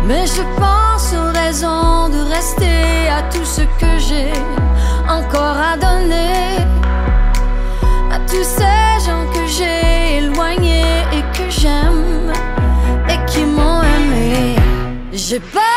Mais je pense aux raisons de rester, à tout ce que j'ai encore à donner, à tous ces gens que j'ai éloignés et que j'aime et qui m'ont aimé. J'ai pas